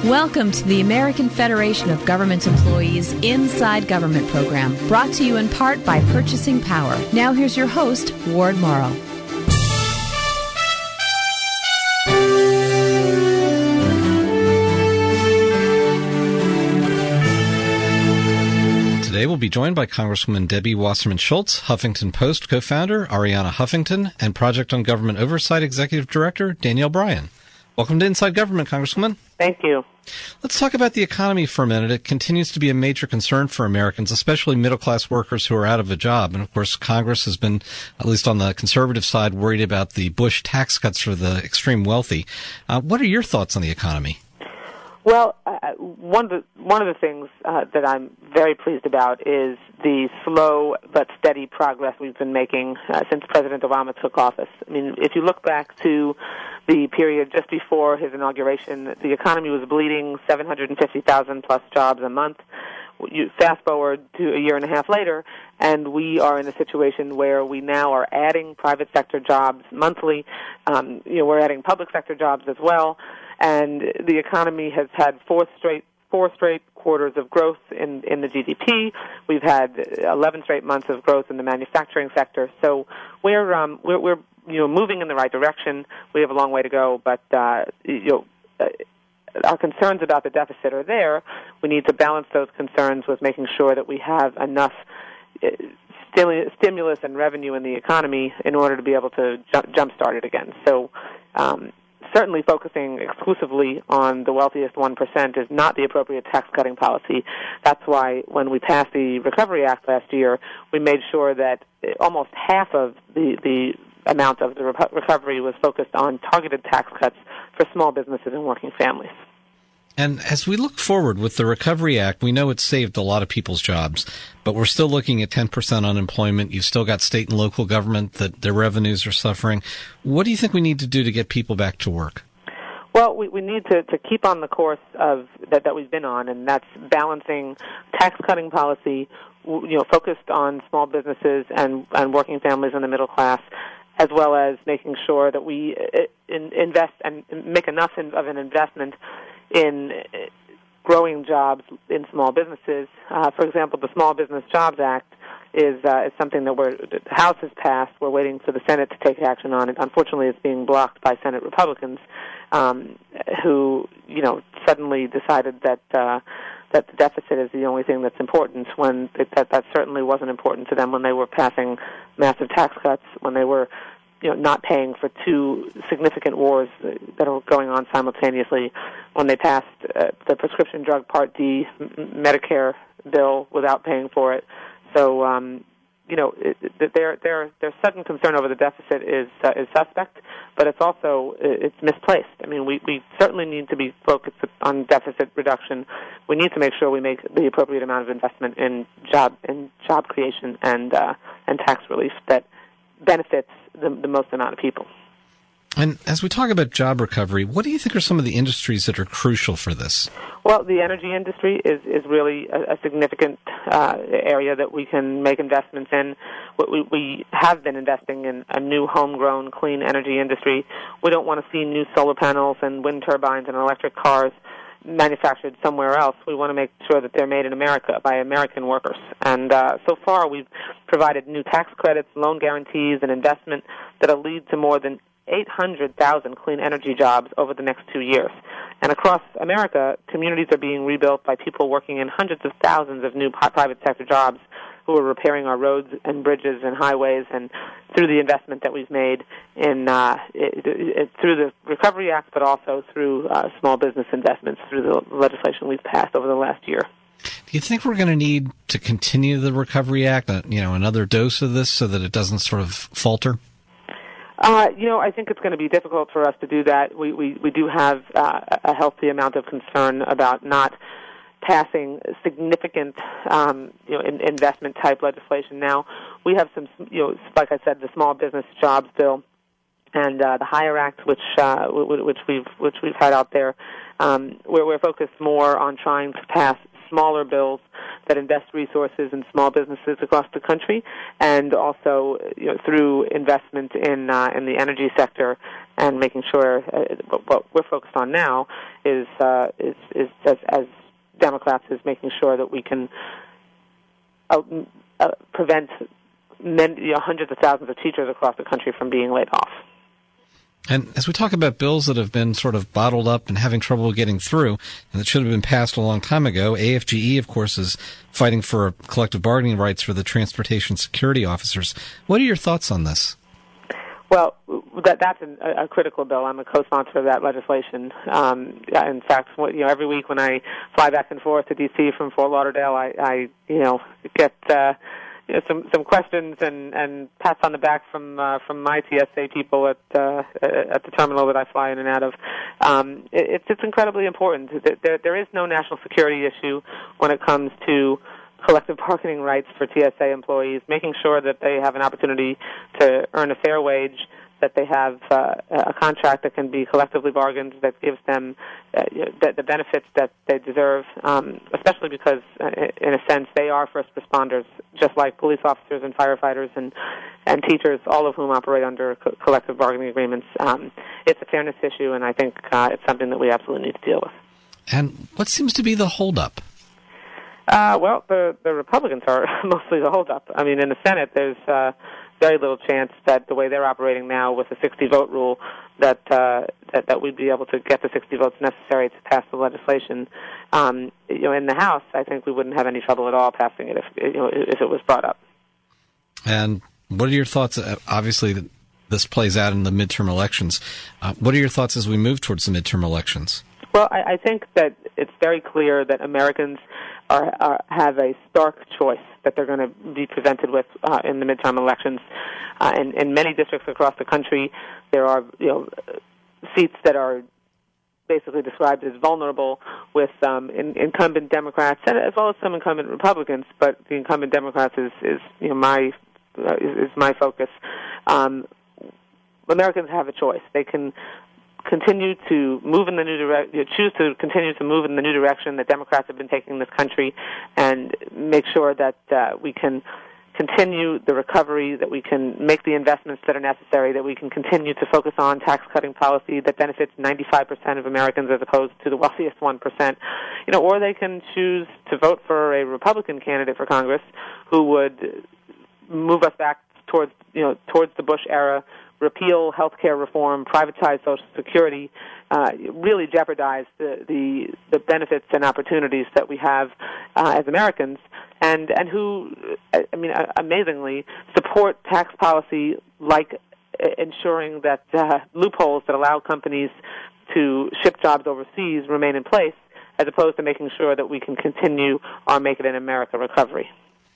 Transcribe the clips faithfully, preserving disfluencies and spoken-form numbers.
Welcome to the American Federation of Government Employees Inside Government program, brought to you in part by Purchasing Power. Now here's your host, Ward Morrow. Today we'll be joined by Congresswoman Debbie Wasserman Schultz, Huffington Post co-founder Arianna Huffington, and Project on Government Oversight Executive Director Danielle Bryan. Welcome to Inside Government, Congresswoman. Thank you. Let's talk about the economy for a minute. It continues to be a major concern for Americans, especially middle-class workers who are out of a job. And, of course, Congress has been, at least on the conservative side, worried about the Bush tax cuts for the extreme wealthy. Uh, what are your thoughts on the economy? Well, uh, one of the one of the things uh, that I'm very pleased about is the slow but steady progress we've been making uh, since President Obama took office. I mean, if you look back to the period just before his inauguration, the economy was bleeding seven hundred fifty thousand plus jobs a month. You fast forward to a year and a half later, and we are in a situation where we now are adding private sector jobs monthly. Um, you know, we're adding public sector jobs as well. And the economy has had four straight four straight quarters of growth in, in the G D P. We've had eleven straight months of growth in the manufacturing sector. So we're um, we're, we're you know moving in the right direction. We have a long way to go, but uh, you know. Uh, Our concerns about the deficit are there. We need to balance those concerns with making sure that we have enough stimulus and revenue in the economy in order to be able to jumpstart it again. So um, certainly focusing exclusively on the wealthiest one percent is not the appropriate tax-cutting policy. That's why when we passed the Recovery Act last year, we made sure that almost half of the, the amount of the re- recovery was focused on targeted tax cuts for small businesses and working families. And as we look forward with the Recovery Act, we know it's saved a lot of people's jobs, but we're still looking at ten percent unemployment. You've still got state and local government that their revenues are suffering. What do you think we need to do to get people back to work? Well, we, we need to, to keep on the course of that, that we've been on, and that's balancing tax-cutting policy, you know, focused on small businesses and, and working families in the middle class, as well as making sure that we in, invest and make enough in, of an investment in growing jobs in small businesses. Uh, for example, the Small Business Jobs Act is uh, is something that we're, the House has passed. We're waiting for the Senate to take action on it. Unfortunately, it's being blocked by Senate Republicans, um, who you know suddenly decided that uh, that the deficit is the only thing that's important. When it, that that certainly wasn't important to them when they were passing massive tax cuts, when they were you know, not paying for two significant wars that are going on simultaneously, when they passed uh, the prescription drug Part D Medicare bill without paying for it. So, um, you know, it, it, their their their sudden concern over the deficit is uh, is suspect, but it's also it's misplaced. I mean, we, we certainly need to be focused on deficit reduction. We need to make sure we make the appropriate amount of investment in job in job creation and uh, and tax relief that benefits the, the most amount of people. And as we talk about job recovery, what do you think are some of the industries that are crucial for this? Well, the energy industry is, is really a, a significant uh, area that we can make investments in. We, we have been investing in a new homegrown clean energy industry. We don't want to see new solar panels and wind turbines and electric cars manufactured somewhere else. We want to make sure that they're made in America by American workers. And uh, so far we've provided new tax credits, loan guarantees, and investment that will lead to more than eight hundred thousand clean energy jobs over the next two years. And across America, communities are being rebuilt by people working in hundreds of thousands of new private sector jobs who are repairing our roads and bridges and highways, and through the investment that we've made in uh, it, it, through the Recovery Act, but also through uh, small business investments through the legislation we've passed over the last year. Do you think we're going to need to continue the Recovery Act, uh, you know, another dose of this so that it doesn't sort of falter? Uh, you know, I think it's going to be difficult for us to do that. We we, we do have uh, a healthy amount of concern about not passing significant, um, you know, in, investment-type legislation now. We have some, you know, like I said, the Small Business Jobs Bill and uh, the HIRE Act, which uh, which we've which we've had out there, um, where we're focused more on trying to pass smaller bills that invest resources in small businesses across the country, and also you know, through investment in uh, in the energy sector, and making sure uh, what we're focused on now is uh, is, is as, as Democrats is making sure that we can uh, uh, prevent many, you know, hundreds of thousands of teachers across the country from being laid off. And as we talk about bills that have been sort of bottled up and having trouble getting through, and that should have been passed a long time ago, A F G E, of course, is fighting for collective bargaining rights for the transportation security officers. What are your thoughts on this? Well, that, that's a, a critical bill. I'm a co-sponsor of that legislation. Um, in fact, you know, every week when I fly back and forth to D C from Fort Lauderdale, I, I you know, get uh, you know, some some questions and, and pats on the back from uh, from my T S A people at uh, at the terminal that I fly in and out of. Um, it, it's it's incredibly important. There there is no national security issue when it comes to collective bargaining rights for T S A employees, making sure that they have an opportunity to earn a fair wage, that they have uh, a contract that can be collectively bargained, that gives them uh, the, the benefits that they deserve, um, especially because, uh, in a sense, they are first responders, just like police officers and firefighters and, and teachers, all of whom operate under co- collective bargaining agreements. Um, it's a fairness issue, and I think uh, it's something that we absolutely need to deal with. And what seems to be the holdup? Uh, well, the, the Republicans are mostly the holdup. I mean, in the Senate, there's uh, very little chance that the way they're operating now with the sixty-vote rule, that, uh, that that we'd be able to get the sixty votes necessary to pass the legislation. Um, you know, in the House, I think we wouldn't have any trouble at all passing it if you know if it was brought up. And what are your thoughts? Obviously, this plays out in the midterm elections. Uh, what are your thoughts as we move towards the midterm elections? Well, I, I think that it's very clear that Americans are, are have a stark choice that they're going to be presented with uh, in the midterm elections. Uh, in, in many districts across the country, there are you know seats that are basically described as vulnerable, with um, in, incumbent Democrats and as well as some incumbent Republicans. But the incumbent Democrats is, is you know my uh, is, is my focus. Um, Americans have a choice. They can continue to move in the new direction, you know, choose to continue to move in the new direction that Democrats have been taking this country, and make sure that uh, we can continue the recovery, that we can make the investments that are necessary, that we can continue to focus on tax-cutting policy that benefits ninety-five percent of Americans as opposed to the wealthiest one percent. You know, or they can choose to vote for a Republican candidate for Congress who would move us back towards, you know, towards the Bush era, repeal health care reform, privatize Social Security, uh, really jeopardize the, the the benefits and opportunities that we have uh, as Americans, and and who, I mean, amazingly, support tax policy like ensuring that uh, loopholes that allow companies to ship jobs overseas remain in place, as opposed to making sure that we can continue our Make It in America recovery.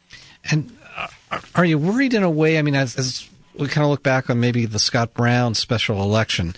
And are you worried in a way, I mean, as, as we kind of look back on maybe the Scott Brown special election,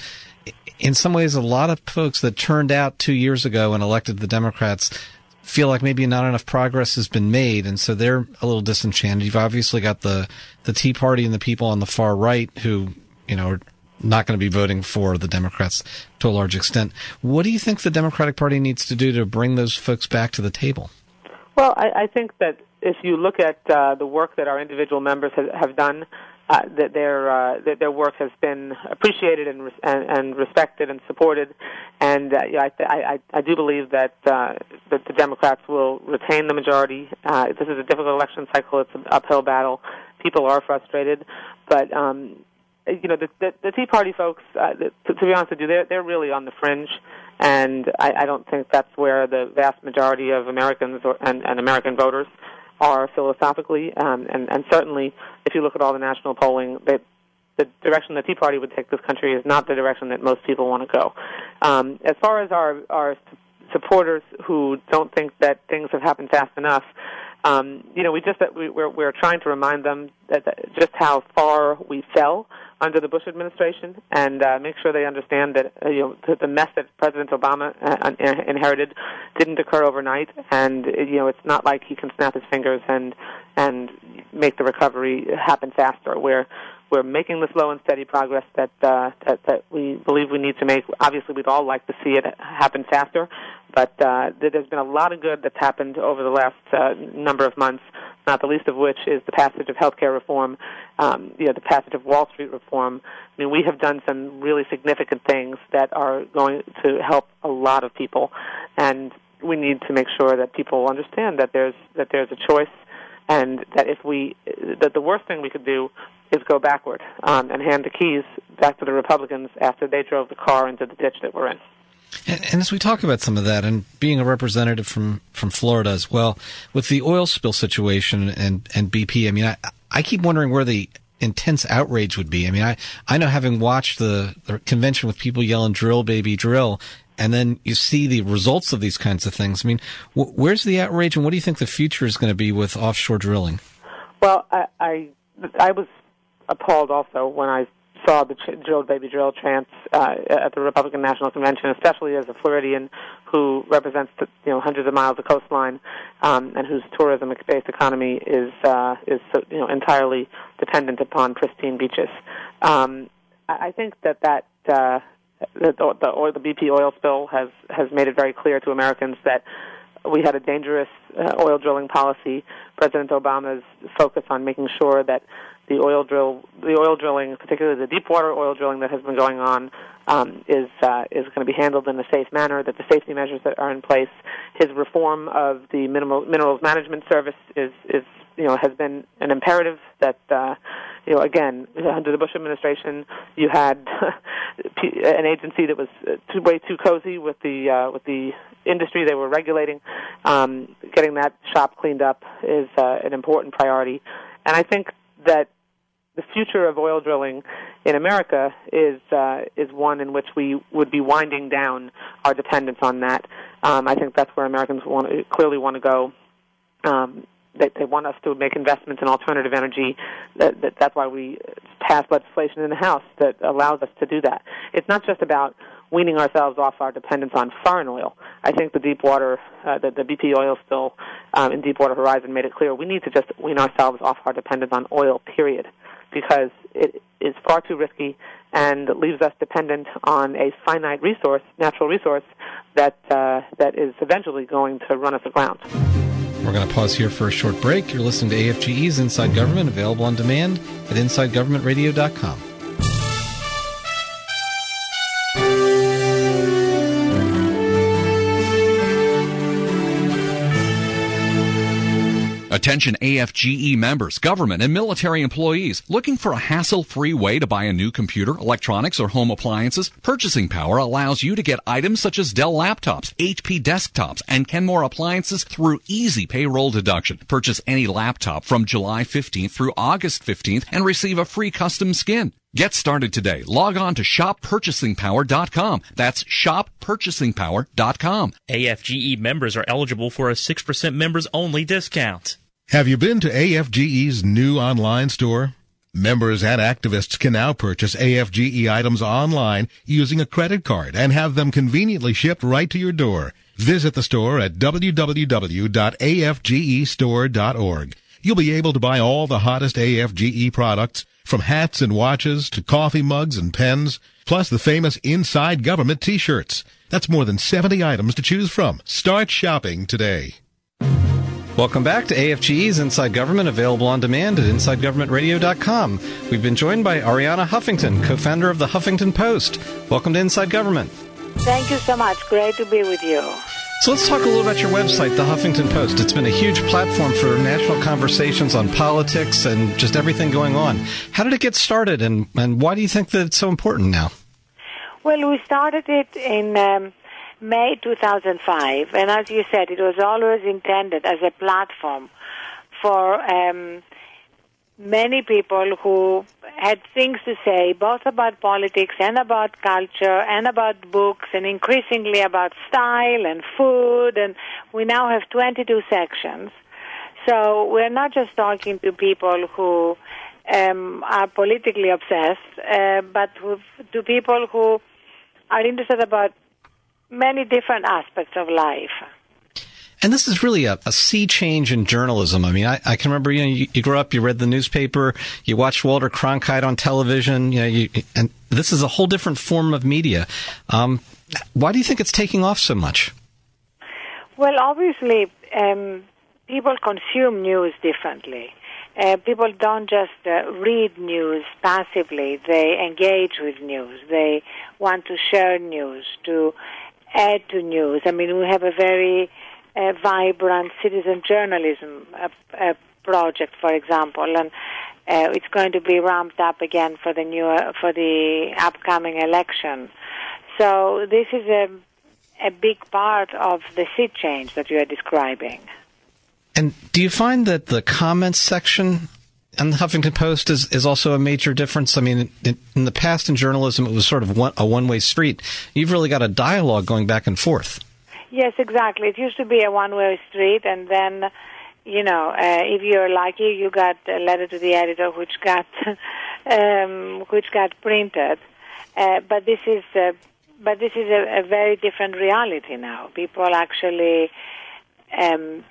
in some ways a lot of folks that turned out two years ago and elected the Democrats feel like maybe not enough progress has been made, and so they're a little disenchanted. You've obviously got the, the Tea Party and the people on the far right who, you know, are not going to be voting for the Democrats to a large extent. What do you think the Democratic Party needs to do to bring those folks back to the table? Well, I, I think that if you look at uh, the work that our individual members have, have done, uh, that their uh, that their work has been appreciated and res- and, and respected and supported, and uh, yeah, I, I I do believe that uh, that the Democrats will retain the majority. Uh, this is a difficult election cycle; it's an uphill battle. People are frustrated, but um, you know the, the, the Tea Party folks. Uh, to, to be honest with you, they're they're really on the fringe. And I, I don't think that's where the vast majority of Americans or, and, and American voters are philosophically. Um, and, and certainly, if you look at all the national polling, that the direction the Tea Party would take this country is not the direction that most people want to go. Um, as far as our, our supporters who don't think that things have happened fast enough, um, you know, we just we, we're, we're trying to remind them that, that just how far we fell under the Bush administration, and uh, make sure they understand that uh, you know the, the mess that President Obama uh, inherited didn't occur overnight, and you know it's not like he can snap his fingers and and make the recovery happen faster. We're we're making the slow and steady progress that, uh, that that we believe we need to make. Obviously, we'd all like to see it happen faster, but uh, there's been a lot of good that's happened over the last uh, number of months, not the least of which is the passage of health care reform, um, you know, the passage of Wall Street reform. I mean, we have done some really significant things that are going to help a lot of people, and we need to make sure that people understand that there's that there's a choice, and that if we that the worst thing we could do is go backward um, and hand the keys back to the Republicans after they drove the car into the ditch that we're in. And, and as we talk about some of that, and being a representative from, from Florida as well, with the oil spill situation and, and B P, I mean, I, I keep wondering where the intense outrage would be. I mean, I, I know, having watched the, the convention with people yelling, "Drill, baby, drill," and then you see the results of these kinds of things. I mean, wh- where's the outrage, and what do you think the future is going to be with offshore drilling? Well, I, I, I was appalled also when I saw the ch- "Drill, baby, drill" chants uh, at the Republican National Convention, especially as a Floridian who represents the, you know hundreds of miles of coastline um, and whose tourism-based economy is uh, is you know entirely dependent upon pristine beaches. Um, I, I think that that uh, the, the, oil, the B P oil spill has has made it very clear to Americans that we had a dangerous uh, oil drilling policy. President Obama's focus on making sure that the oil drill, the oil drilling, particularly the deep water oil drilling that has been going on, um, is uh, is going to be handled in a safe manner. That the safety measures that are in place, his reform of the minimal, minerals management service is is you know has been an imperative. That uh, you know again under the Bush administration, you had an agency that was too, way too cozy with the uh, with the industry they were regulating. Um, getting that shop cleaned up is uh, an important priority, and I think that the future of oil drilling in America is uh, is one in which we would be winding down our dependence on that. Um, I think that's where Americans want to, clearly want to go. Um, they, they want us to make investments in alternative energy. That, that, that's why we passed legislation in the House that allows us to do that. It's not just about weaning ourselves off our dependence on foreign oil. I think the Deepwater, uh, the, the B P oil spill um, in Deepwater Horizon made it clear we need to just wean ourselves off our dependence on oil, period, because it is far too risky and leaves us dependent on a finite resource, natural resource, that uh, that is eventually going to run us aground. We're going to pause here for a short break. You're listening to A F G E's Inside Government, available on demand at inside government radio dot com. Attention A F G E members, government, and military employees looking for a hassle-free way to buy a new computer, electronics, or home appliances? Purchasing Power allows you to get items such as Dell laptops, H P desktops, and Kenmore appliances through easy payroll deduction. Purchase any laptop from July fifteenth through August fifteenth and receive a free custom skin. Get started today. Log on to shop purchasing power dot com. That's shop purchasing power dot com. A F G E members are eligible for a six percent members-only discount. Have you been to A F G E's new online store? Members and activists can now purchase A F G E items online using a credit card and have them conveniently shipped right to your door. Visit the store at w w w dot a f g e store dot org. You'll be able to buy all the hottest A F G E products, from hats and watches to coffee mugs and pens, plus the famous Inside Government t-shirts. That's more than seventy items to choose from. Start shopping today. Welcome back to A F G E's Inside Government, available on demand at inside government radio dot com. We've been joined by Arianna Huffington, co-founder of the Huffington Post. Welcome to Inside Government. Thank you so much. Great to be with you. So let's talk a little about your website, the Huffington Post. It's been a huge platform for national conversations on politics and just everything going on. How did it get started, and, and why do you think that it's so important now? Well, we started it in um, May two thousand five, and as you said, it was always intended as a platform for um, many people who had things to say, both about politics and about culture and about books and increasingly about style and food. And we now have twenty-two sections. So we're not just talking to people who um, are politically obsessed, uh, but who, to people who are interested about many different aspects of life. And this is really a, a sea change in journalism. I mean, I, I can remember, you know, you, you grew up, you read the newspaper, you watched Walter Cronkite on television, you know, you, and this is a whole different form of media. Um, why do you think it's taking off so much? Well, obviously, um, people consume news differently. Uh, people don't just uh, read news passively. They engage with news. They want to share news, to add to news. I mean, we have a very uh, vibrant citizen journalism uh, uh, project, for example, and uh, it's going to be ramped up again for the new uh, for the upcoming election. So this is a a big part of the sea change that you are describing. And do you find that the comments section on the Huffington Post is, is also a major difference? I mean, in, in the past in journalism, it was sort of one, a one-way street. You've really got a dialogue going back and forth. Yes, exactly. It used to be a one-way street, and then, you know, uh, if you're lucky, you got a letter to the editor which got um, which got printed. Uh, but this is uh, but this is a, a very different reality now. People actually um,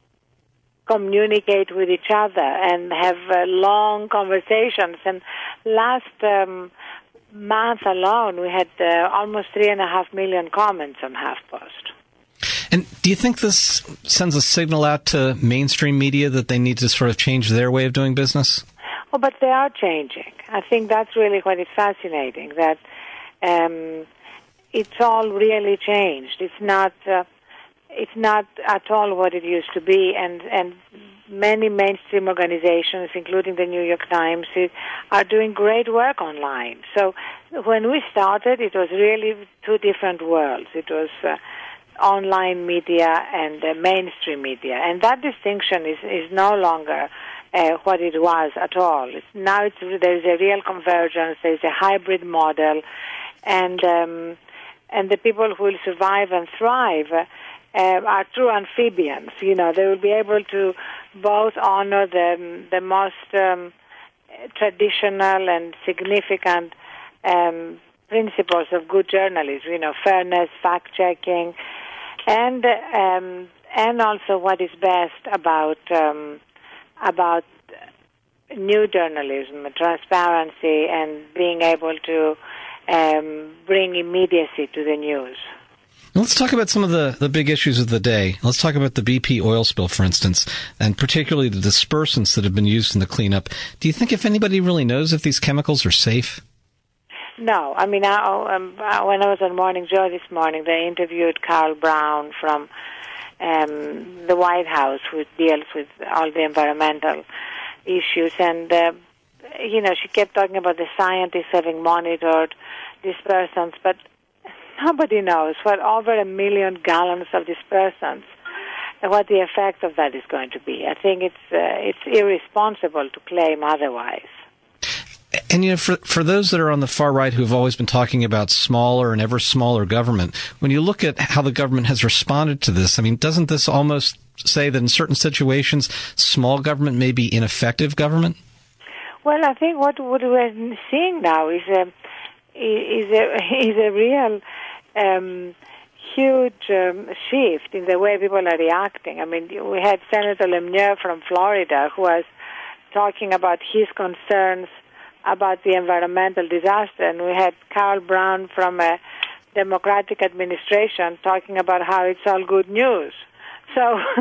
communicate with each other and have uh, long conversations. And last um, month alone, we had uh, almost three and a half million comments on HuffPost. And do you think this sends a signal out to mainstream media that they need to sort of change their way of doing business? Oh, but they are changing. I think that's really what is fascinating, that um, it's all really changed. It's not uh, it's not at all what it used to be, and, and many mainstream organizations, including the New York Times, are doing great work online. So when we started, it was really two different worlds. It was uh, online media and uh, mainstream media, and that distinction is, is no longer uh, what it was at all. It's, now it's, there's a real convergence, there's a hybrid model, and um, and the people who will survive and thrive uh, are true amphibians. You know, they will be able to both honor the, the most um, traditional and significant um, principles of good journalism, you know, fairness, fact-checking, and um, and also what is best about um, about new journalism, transparency, and being able to um, bring immediacy to the news. Let's talk about some of the, the big issues of the day. Let's talk about the B P oil spill, for instance, and particularly the dispersants that have been used in the cleanup. Do you think if anybody really knows if these chemicals are safe? No. I mean, I, um, when I was on Morning Joe this morning, they interviewed Carl Brown from um, the White House, who deals with all the environmental issues. And, uh, you know, she kept talking about the scientists having monitored dispersants, but nobody knows what over a million gallons of dispersants, what the effect of that is going to be. I think it's uh, it's irresponsible to claim otherwise. And, you know, for for those that are on the far right who have always been talking about smaller and ever smaller government, when you look at how the government has responded to this, I mean, doesn't this almost say that in certain situations, small government may be ineffective government? Well, I think what, what we're seeing now is a, is a, is a real um, huge um, shift in the way people are reacting. I mean, we had Senator Lemieux from Florida who was talking about his concerns about the environmental disaster, and we had Carl Brown from a Democratic administration talking about how it's all good news. So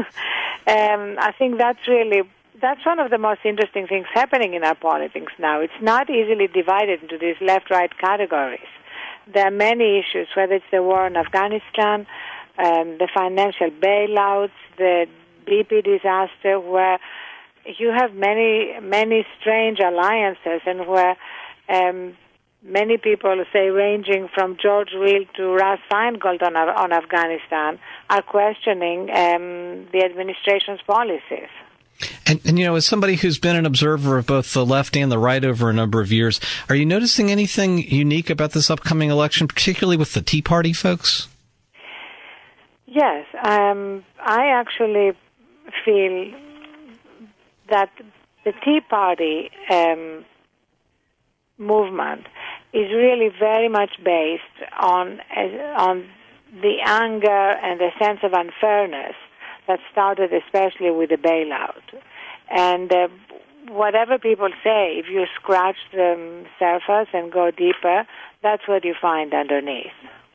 um, I think that's really, that's one of the most interesting things happening in our politics now. It's not easily divided into these left-right categories. There are many issues, whether it's the war in Afghanistan, um, the financial bailouts, the B P disaster, where you have many, many strange alliances, and where um, many people, say, ranging from George Will to Russ Feingold on, on Afghanistan, are questioning um, the administration's policies. And, and, you know, as somebody who's been an observer of both the left and the right over a number of years, are you noticing anything unique about this upcoming election, particularly with the Tea Party folks? Yes. Um, I actually feel that the Tea Party um, movement is really very much based on uh, on the anger and the sense of unfairness that started especially with the bailout. And uh, whatever people say, if you scratch the surface and go deeper, that's what you find underneath.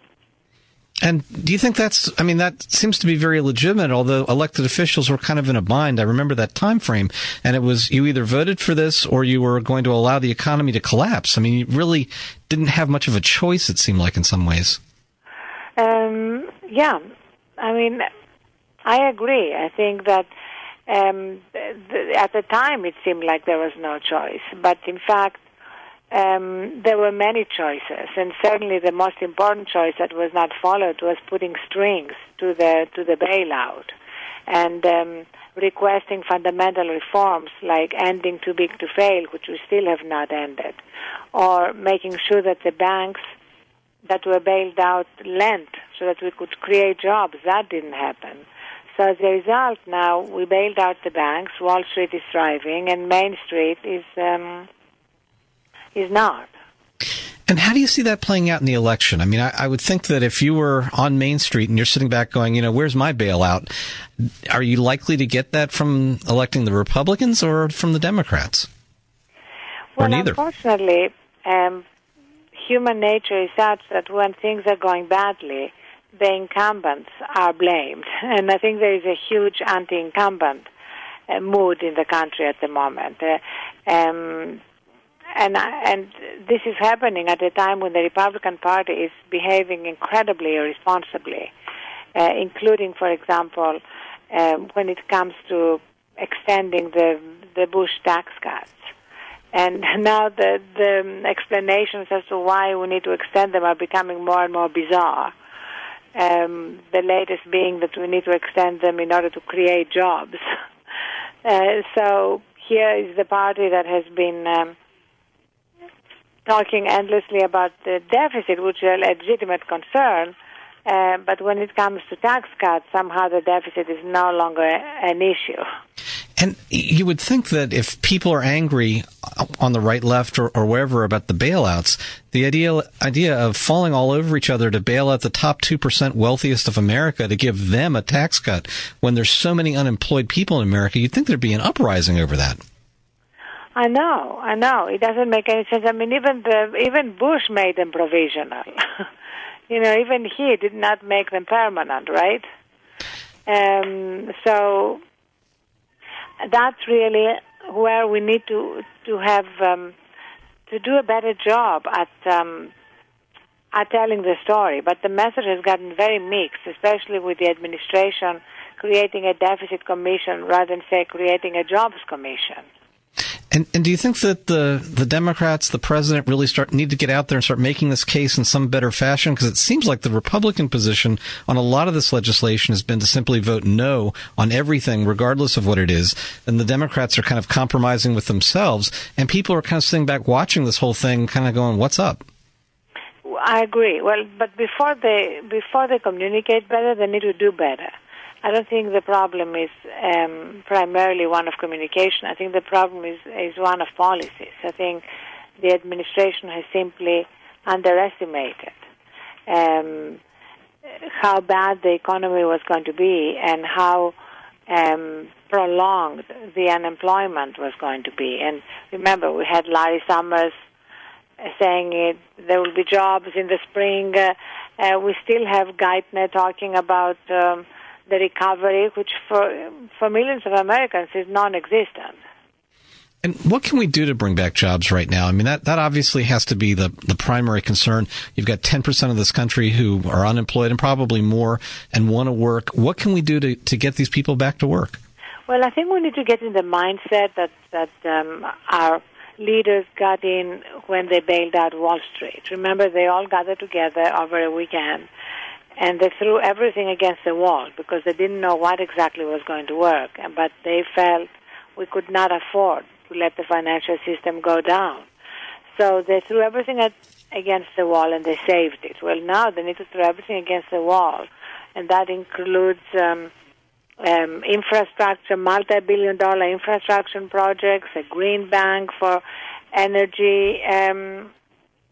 And do you think that's, I mean, that seems to be very legitimate, although elected officials were kind of in a bind. I remember that time frame, and it was you either voted for this or you were going to allow the economy to collapse. I mean, you really didn't have much of a choice, it seemed like, in some ways. Um, yeah. I mean, I agree. I think that um, th- at the time it seemed like there was no choice. But in fact, Um, there were many choices, and certainly the most important choice that was not followed was putting strings to the to the bailout and um, requesting fundamental reforms like ending too big to fail, which we still have not ended, or making sure that the banks that were bailed out lent so that we could create jobs. That didn't happen. So as a result, now we bailed out the banks, Wall Street is thriving, and Main Street is... Um, is not. And how do you see that playing out in the election? I mean, I, I would think that if you were on Main Street and you're sitting back going, you know, where's my bailout? Are you likely to get that from electing the Republicans or from the Democrats? Well, or neither? Unfortunately, um, human nature is such that when things are going badly, the incumbents are blamed. And I think there is a huge anti-incumbent uh, mood in the country at the moment. Uh, um And and this is happening at a time when the Republican Party is behaving incredibly irresponsibly, uh, including, for example, uh, when it comes to extending the the Bush tax cuts. And now the the explanations as to why we need to extend them are becoming more and more bizarre. Um, the latest being that we need to extend them in order to create jobs. uh, so here is the party that has been Um, talking endlessly about the deficit, which is a legitimate concern, uh, but when it comes to tax cuts, somehow the deficit is no longer an issue. And you would think that if people are angry on the right, left, or, or wherever about the bailouts, the idea idea of falling all over each other to bail out the top two percent wealthiest of America to give them a tax cut when there's so many unemployed people in America, you'd think there'd be an uprising over that. I know, I know. It doesn't make any sense. I mean, even the even Bush made them provisional. you know, even he did not make them permanent, right? Um, so that's really where we need to to have um, to do a better job at um, at telling the story. But the message has gotten very mixed, especially with the administration creating a deficit commission rather than, say, creating a jobs commission. And, and do you think that the, the Democrats, the president, really start need to get out there and start making this case in some better fashion? Because it seems like the Republican position on a lot of this legislation has been to simply vote no on everything, regardless of what it is. And the Democrats are kind of compromising with themselves. And people are kind of sitting back watching this whole thing, kind of going, what's up? I agree. Well, but before they before they communicate better, they need to do better. I don't think the problem is um, primarily one of communication. I think the problem is, is one of policies. I think the administration has simply underestimated um, how bad the economy was going to be and how um, prolonged the unemployment was going to be. And remember, we had Larry Summers saying it, there will be jobs in the spring. Uh, uh, we still have Geithner talking about Um, the recovery, which for for millions of Americans is non-existent. And what can we do to bring back jobs right now? I mean, that, that obviously has to be the, the primary concern. You've got ten percent of this country who are unemployed and probably more and want to work. What can we do to, to get these people back to work? Well, I think we need to get in the mindset that, that um, our leaders got in when they bailed out Wall Street. Remember, they all gathered together over a weekend, and they threw everything against the wall because they didn't know what exactly was going to work. But they felt we could not afford to let the financial system go down. So they threw everything at, against the wall and they saved it. Well, now they need to throw everything against the wall, and that includes um, um, infrastructure, multi-billion dollar infrastructure projects, a green bank for energy um,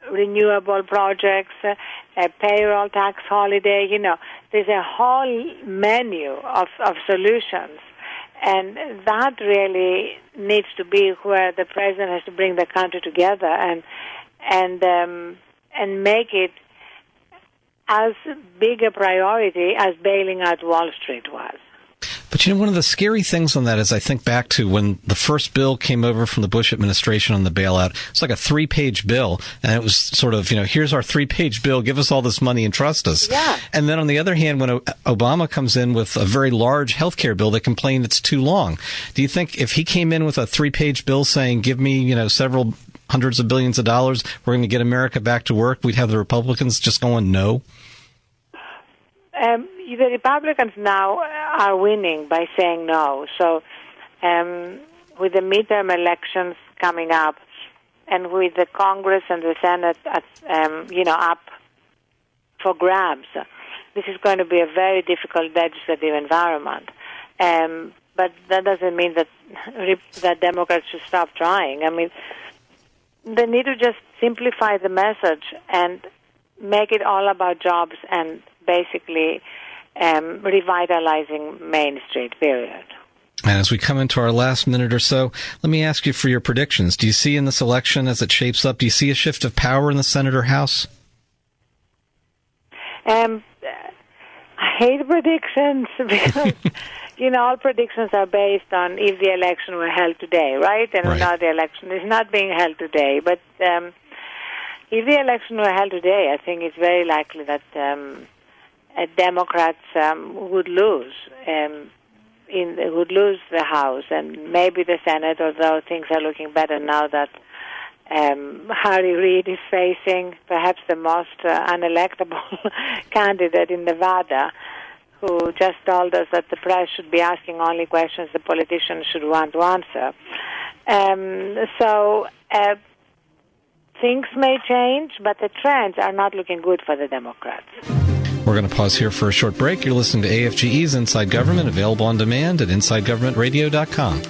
renewable projects, uh, a payroll tax holiday. You know, there's a whole menu of, of solutions. And that really needs to be where the president has to bring the country together and and um, and make it as big a priority as bailing out Wall Street was. But, you know, one of the scary things on that is I think back to when the first bill came over from the Bush administration on the bailout. It's like a three-page bill, and it was sort of, you know, here's our three-page bill, give us all this money and trust us. Yeah. And then on the other hand, when Obama comes in with a very large health care bill, they complain it's too long. Do you think if he came in with a three-page bill saying, give me, you know, several hundreds of billions of dollars, we're going to get America back to work, we'd have the Republicans just going no? Um, the Republicans now are winning by saying no. So um, with the midterm elections coming up and with the Congress and the Senate, at, um, you know, up for grabs, this is going to be a very difficult legislative environment. Um, but that doesn't mean that that Democrats should stop trying. I mean, they need to just simplify the message and make it all about jobs and basically um, revitalizing Main Street, period. And as we come into our last minute or so, let me ask you for your predictions. Do you see in this election as it shapes up, do you see a shift of power in the Senate or House? Um, I hate predictions because, you know, all predictions are based on if the election were held today, right? And right. now the election is not being held today. But um, if the election were held today, I think it's very likely that um, uh, Democrats um, would lose. Um, in would lose the House and maybe the Senate, although things are looking better now that um, Harry Reid is facing perhaps the most uh, unelectable candidate in Nevada, who just told us that the press should be asking only questions the politicians should want to answer. Um, so uh, things may change, but the trends are not looking good for the Democrats. We're going to pause here for a short break. You're listening to A F G E's Inside Government, available on demand at inside government radio dot com.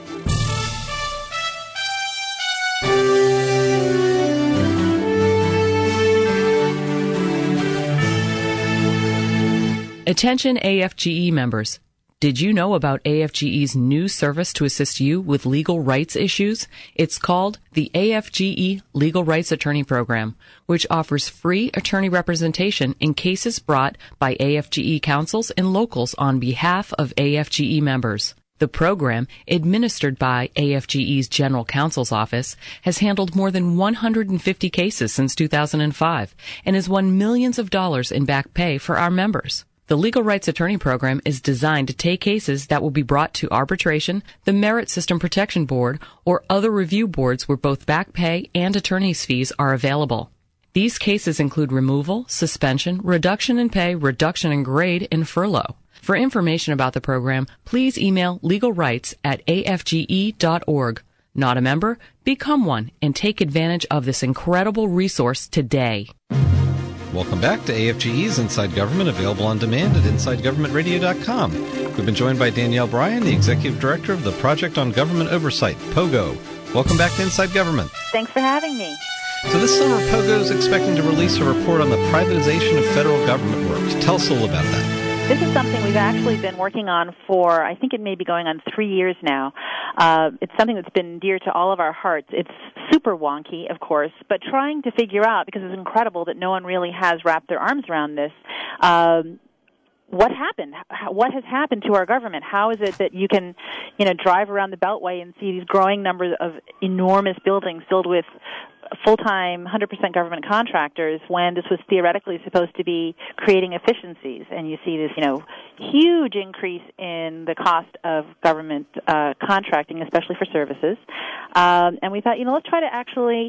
Attention A F G E members. Did you know about A F G E's new service to assist you with legal rights issues? It's called the A F G E Legal Rights Attorney Program, which offers free attorney representation in cases brought by A F G E counsels and locals on behalf of A F G E members. The program, administered by A F G E's General Counsel's Office, has handled more than one hundred fifty cases since two thousand five and has won millions of dollars in back pay for our members. The Legal Rights Attorney Program is designed to take cases that will be brought to arbitration, the Merit System Protection Board, or other review boards where both back pay and attorney's fees are available. These cases include removal, suspension, reduction in pay, reduction in grade, and furlough. For information about the program, please email legalrights at a f g e dot org. Not a member? Become one and take advantage of this incredible resource today. Welcome back to A F G E's Inside Government, available on demand at inside government radio dot com. We've been joined by Danielle Bryan, the Executive Director of the Project on Government Oversight, POGO. Welcome back to Inside Government. Thanks for having me. So this summer, POGO is expecting to release a report on the privatization of federal government work. Tell us a little about that. This is something we've actually been working on for, I think it may be going on three years now. Uh, it's something that's been dear to all of our hearts. It's super wonky, of course, but trying to figure out, because it's incredible that no one really has wrapped their arms around this, um, what happened? What has happened to our government? How is it that you can, you know, drive around the Beltway and see these growing numbers of enormous buildings filled with full-time, one hundred percent government contractors when this was theoretically supposed to be creating efficiencies? And you see this, you know, huge increase in the cost of government uh, contracting, especially for services. Um, and we thought, you know, let's try to actually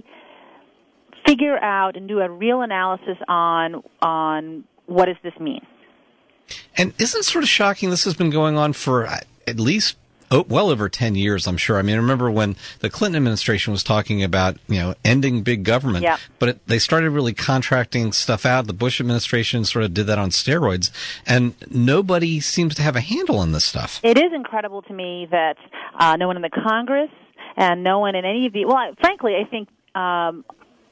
figure out and do a real analysis on on what does this mean. And isn't it sort of shocking? This has been going on for at least oh, well over ten years, I'm sure. I mean, I remember when the Clinton administration was talking about, you know, ending big government, yeah. but it, they started really contracting stuff out. The Bush administration sort of did that on steroids, and nobody seems to have a handle on this stuff. It is incredible to me that uh, no one in the Congress and no one in any of the, well, frankly, I think um,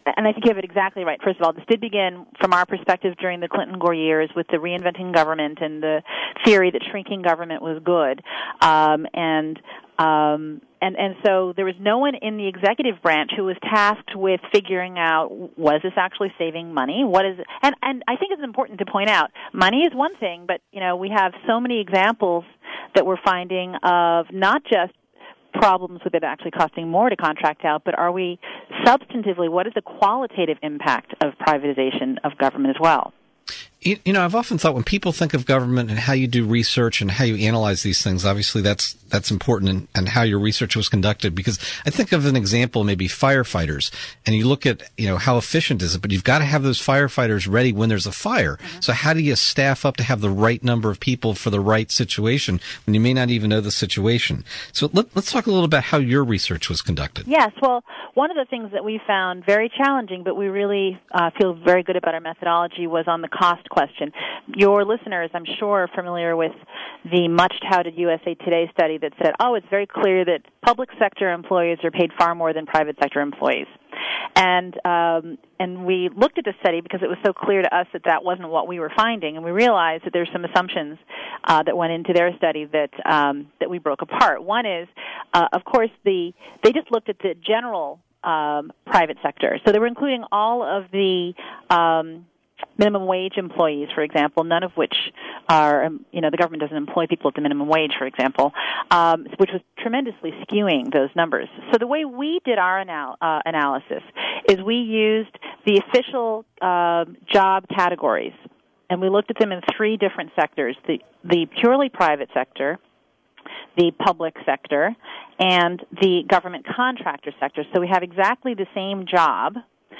And I think you have it exactly right. First of all, this did begin, from our perspective, during the Clinton-Gore years with the reinventing government and the theory that shrinking government was good. Um, and um, and and so there was no one in the executive branch who was tasked with figuring out, was this actually saving money? What is it? And, and I think it's important to point out, money is one thing, but, you know, we have so many examples that we're finding of not just problems with it actually costing more to contract out, but are we substantively, what is the qualitative impact of privatization of government as well? You, you know, I've often thought when people think of government and how you do research and how you analyze these things, obviously that's that's important in, in how your research was conducted. Because I think of an example, maybe firefighters, and you look at, you know, how efficient is it, but you've got to have those firefighters ready when there's a fire. Mm-hmm. So how do you staff up to have the right number of people for the right situation when you may not even know the situation? So let, let's talk a little about how your research was conducted. Yes, well, one of the things that we found very challenging, but we really uh, feel very good about our methodology, was on the cost question. Your listeners, I'm sure, are familiar with the much-touted U S A Today study that said, oh, it's very clear that public sector employees are paid far more than private sector employees. And um, and we looked at the study because it was so clear to us that that wasn't what we were finding, and we realized that there's some assumptions uh, that went into their study that um, that we broke apart. One is, uh, of course, the they just looked at the general um, private sector, so they were including all of the um, minimum wage employees, for example, none of which are, um, you know, the government doesn't employ people at the minimum wage, for example, um, which was tremendously skewing those numbers. So the way we did our anal- uh, analysis is we used the official uh, job categories, and we looked at them in three different sectors: the the purely private sector, the public sector, and the government contractor sector. So we have exactly the same job.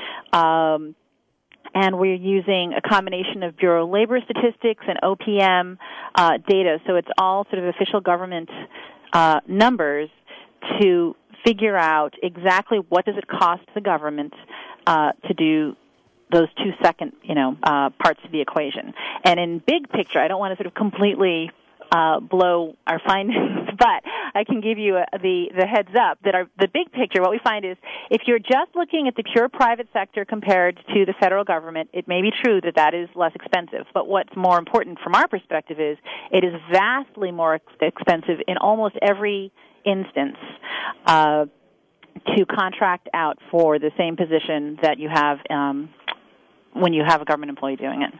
Um, And we're using a combination of Bureau of Labor Statistics and O P M uh, data, so it's all sort of official government uh, numbers to figure out exactly what does it cost the government uh, to do those two second, you know, uh, parts of the equation. And in big picture, I don't want to sort of completely Uh, blow our findings, but I can give you a, the the heads up that our, the big picture, what we find is if you're just looking at the pure private sector compared to the federal government, it may be true that that is less expensive. But what's more important from our perspective is it is vastly more ex- expensive in almost every instance uh, to contract out for the same position that you have um, when you have a government employee doing it.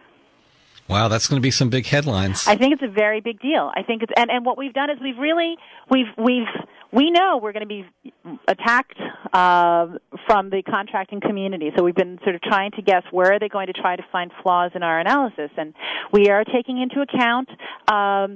Wow, that's going to be some big headlines. I think it's a very big deal. I think it's, and, and what we've done is we've really, we've, we've, we know we're going to be attacked uh, from the contracting community. So we've been sort of trying to guess where are they going to try to find flaws in our analysis, and we are taking into account, um,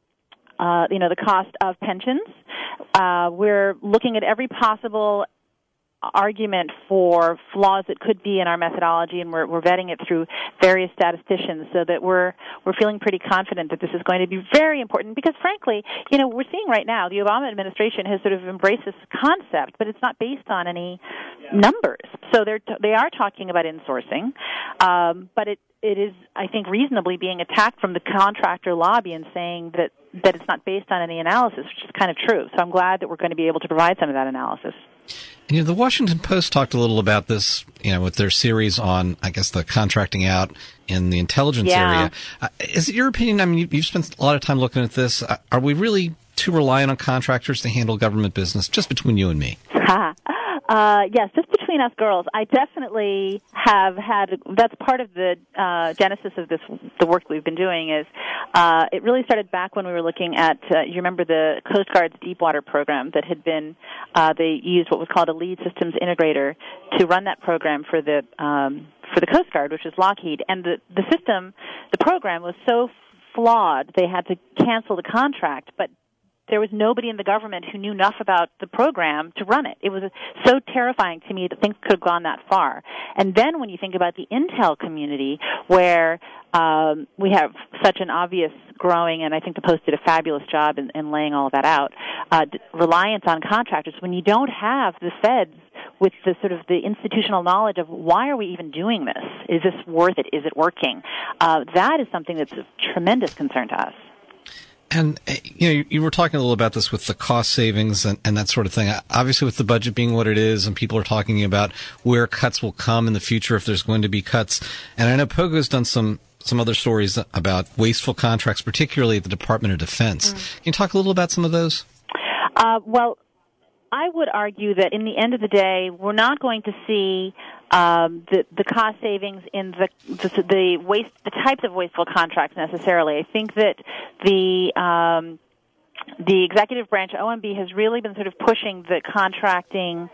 uh, you know, the cost of pensions. Uh, we're looking at every possible argument for flaws that could be in our methodology, and we're, we're vetting it through various statisticians so that we're we're feeling pretty confident that this is going to be very important because, frankly, you know, we're seeing right now the Obama administration has sort of embraced this concept, but it's not based on any numbers. So they're t- they are talking about insourcing, um, but it it is, I think, reasonably being attacked from the contractor lobby and saying that, that it's not based on any analysis, which is kind of true. So I'm glad that we're going to be able to provide some of that analysis. You know, the Washington Post talked a little about this, you know, with their series on, I guess, the contracting out in the intelligence yeah. area. Uh, is it your opinion? I mean, you, you've spent a lot of time looking at this. Uh, are we really too reliant on contractors to handle government business, just between you and me? Uh, yes, just between us girls, I definitely have had, that's part of the uh, genesis of this, the work we've been doing is, uh, it really started back when we were looking at, uh, you remember the Coast Guard's Deepwater program that had been, uh, they used what was called a lead systems integrator to run that program for the, um, for the Coast Guard, which is Lockheed. And the, the system, the program was so flawed, they had to cancel the contract, but there was nobody in the government who knew enough about the program to run it. It was so terrifying to me that things could have gone that far. And then when you think about the intel community, where um, we have such an obvious growing, and I think the Post did a fabulous job in, in laying all of that out, uh, reliance on contractors, when you don't have the feds with the sort of the institutional knowledge of why are we even doing this? Is this worth it? Is it working? Uh, that is something that's of tremendous concern to us. And, you know, you were talking a little about this with the cost savings and, and that sort of thing. Obviously, with the budget being what it is, and people are talking about where cuts will come in the future if there's going to be cuts. And I know Pogo's done some, some other stories about wasteful contracts, particularly at the Department of Defense. Mm. Can you talk a little about some of those? Uh, well, I would argue that in the end of the day, we're not going to see um, the, the cost savings in the the, the waste the types of wasteful contracts necessarily. I think that the um, the executive branch, O M B, has really been sort of pushing the contracting,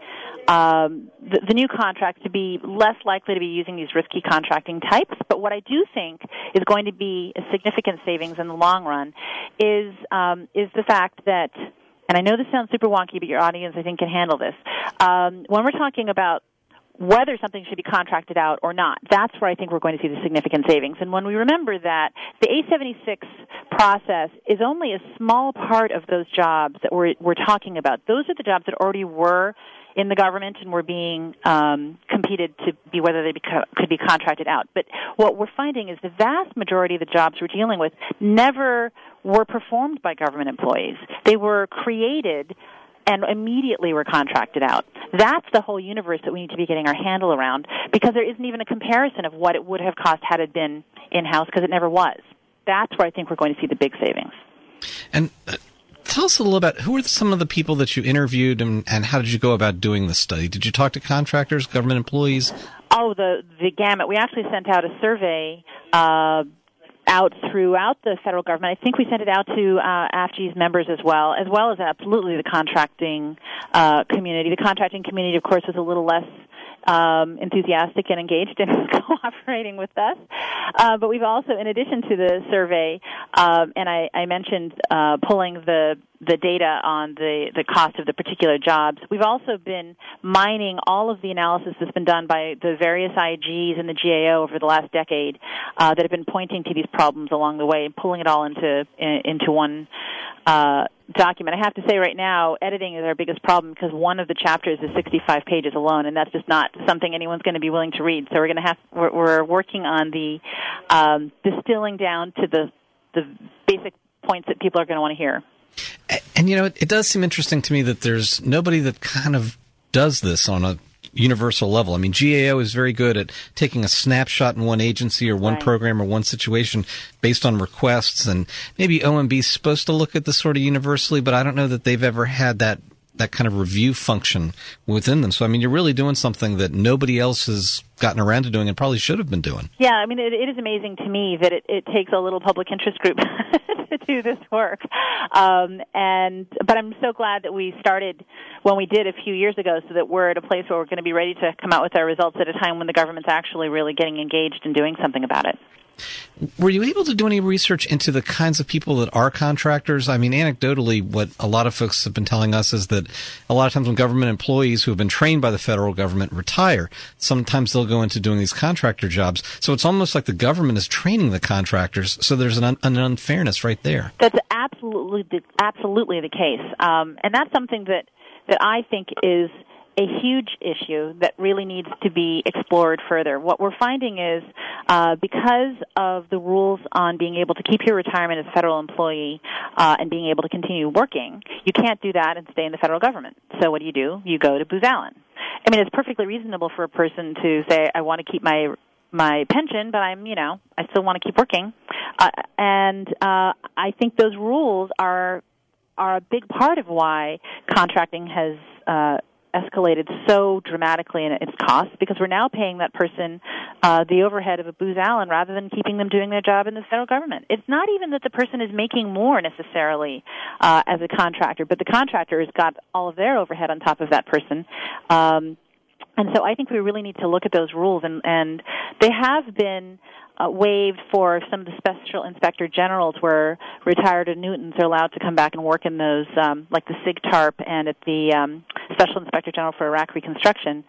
um, the, the new contracts to be less likely to be using these risky contracting types. But what I do think is going to be a significant savings in the long run is um, is the fact that. And I know this sounds super wonky, but your audience, I think, can handle this. Um, when we're talking about whether something should be contracted out or not, that's where I think we're going to see the significant savings. And when we remember that the A seventy-six process is only a small part of those jobs that we're, we're talking about, those are the jobs that already were in the government and were being um, competed to be whether they beco- could be contracted out. But what we're finding is the vast majority of the jobs we're dealing with never were performed by government employees. They were created and immediately were contracted out. That's the whole universe that we need to be getting our handle around, because there isn't even a comparison of what it would have cost had it been in-house, because it never was. That's where I think we're going to see the big savings. And uh, tell us a little about who are some of the people that you interviewed, and, and how did you go about doing this study? Did you talk to contractors, government employees? Oh, the, the gamut. We actually sent out a survey uh out throughout the federal government. I think we sent it out to uh, A F G's members as well, as well as absolutely the contracting uh, community. The contracting community, of course, was a little less um, enthusiastic and engaged in cooperating with us. Uh, but we've also, in addition to the survey, um, and I, I mentioned uh, pulling the the data on the, the cost of the particular jobs, we've also been mining all of the analysis that's been done by the various I Gs and the G A O over the last decade uh, that have been pointing to these problems along the way and pulling it all into in, into one uh, document. I have to say right now, editing is our biggest problem, because one of the chapters is sixty-five pages alone, and that's just not something anyone's going to be willing to read. So we're going to have we're, we're working on the um, distilling down to the the basic points that people are going to want to hear. And, you know, it, it does seem interesting to me that there's nobody that kind of does this on a universal level. I mean, G A O is very good at taking a snapshot in one agency or one right. program or one situation based on requests, and maybe O M B is supposed to look at this sort of universally, but I don't know that they've ever had that that kind of review function within them. So, I mean, you're really doing something that nobody else has gotten around to doing and probably should have been doing. Yeah, I mean, it, it is amazing to me that it, it takes a little public interest group to do this work. Um, and but I'm so glad that we started when we did a few years ago, so that we're at a place where we're going to be ready to come out with our results at a time when the government's actually really getting engaged and doing something about it. Were you able to do any research into the kinds of people that are contractors? I mean, anecdotally, what a lot of folks have been telling us is that a lot of times when government employees who have been trained by the federal government retire, sometimes they'll go into doing these contractor jobs. So it's almost like the government is training the contractors, so there's an, un- an unfairness right there. That's absolutely the, absolutely the case. Um, and that's something that, that I think is a huge issue that really needs to be explored further. What we're finding is uh, because of the rules on being able to keep your retirement as a federal employee uh, and being able to continue working, you can't do that and stay in the federal government. So what do you do? You go to Booz Allen. I mean, it's perfectly reasonable for a person to say, I want to keep my my pension, but I'm, you know, I still want to keep working. Uh, and uh, I think those rules are are a big part of why contracting has uh escalated so dramatically in its costs, because we're now paying that person uh, the overhead of a Booz Allen rather than keeping them doing their job in the federal government. It's not even that the person is making more necessarily uh, as a contractor, but the contractor has got all of their overhead on top of that person. Um, and so I think we really need to look at those rules, and, and they have been Uh, waived for some of the special inspector generals, where retired Newtons are allowed to come back and work in those, um, like the SIGTARP and at the um, Special Inspector General for Iraq Reconstruction.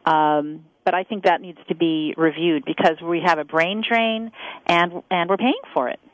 Um, but I think that needs to be reviewed, because we have a brain drain, and and we're paying for it.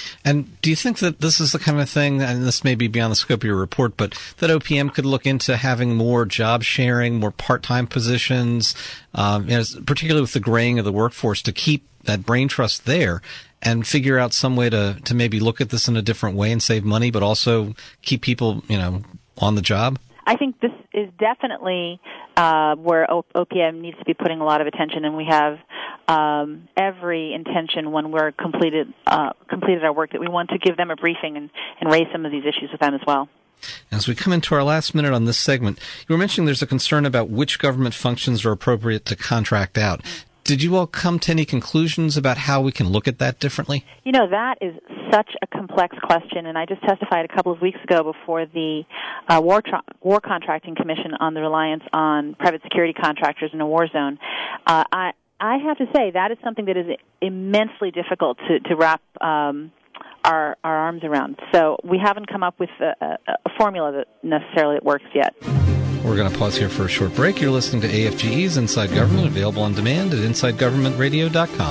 And do you think that this is the kind of thing, and this may be beyond the scope of your report, but that O P M could look into having more job sharing, more part-time positions, um, you know, particularly with the graying of the workforce, to keep that brain trust there, and figure out some way to, to maybe look at this in a different way and save money, but also keep people, you know, on the job? I think this is definitely uh, where O P M needs to be putting a lot of attention, and we have um, every intention when we're completed uh, completed our work that we want to give them a briefing and, and raise some of these issues with them as well. As we come into our last minute on this segment, you were mentioning there's a concern about which government functions are appropriate to contract out. Did you all come to any conclusions about how we can look at that differently? You know, that is such a complex question, and I just testified a couple of weeks ago before the uh, War, Tra- War Contracting Commission on the reliance on private security contractors in a war zone. Uh, I, I have to say that is something that is immensely difficult to, to wrap um, our, our arms around. So we haven't come up with a, a, a formula that necessarily works yet. We're going to pause here for a short break. You're listening to A F G E's Inside Government, available on demand at inside government radio dot com.